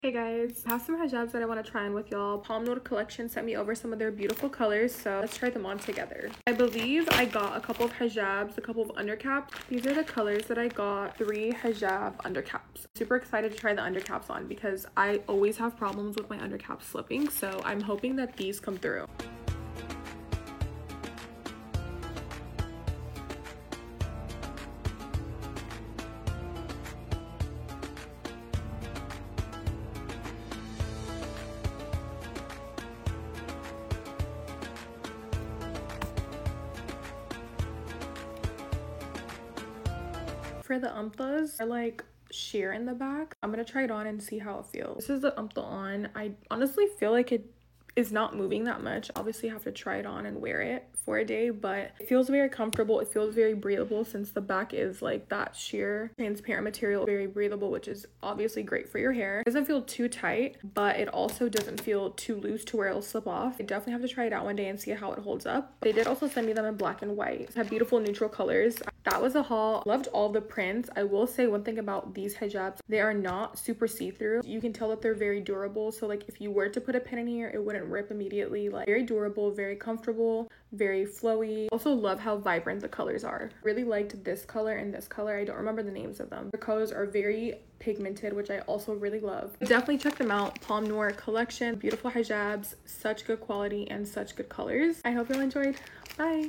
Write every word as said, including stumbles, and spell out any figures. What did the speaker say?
Hey guys, I have some hijabs that I want to try on with y'all. Palm Noor Collection sent me over some of their beautiful colors, so let's try them on together. I believe I got a couple of hijabs, a couple of undercaps. These are the colors that I got. Three hijab undercaps. Super excited to try the undercaps on because I always have problems with my undercaps slipping, so I'm hoping that these come through. For the umthas, they're like sheer in the back. I'm gonna try it on and see how it feels. This is the umtha on. I honestly feel like it is not moving that much. Obviously have to try it on and wear it for a day, but it feels very comfortable. It feels very breathable since the back is like that sheer transparent material, very breathable, which is obviously great for your hair. It doesn't feel too tight, but it also doesn't feel too loose to where it'll slip off. I definitely have to try it out one day and see how it holds up. They did also send me them in black and white. They have beautiful neutral colors. That was a haul. Loved all the prints. I will say one thing about these hijabs, they are not super see-through. You can tell that they're very durable, so like if you were to put a pin in here, it wouldn't rip immediately. Like very durable, very comfortable, very flowy. Also love how vibrant the colors are. Really liked this color and this color. I don't remember the names of them. The colors are very pigmented, which I also really love. Definitely check them out. Palm Noor Collection. Beautiful hijabs, such good quality and such good colors. I hope y'all enjoyed. Bye.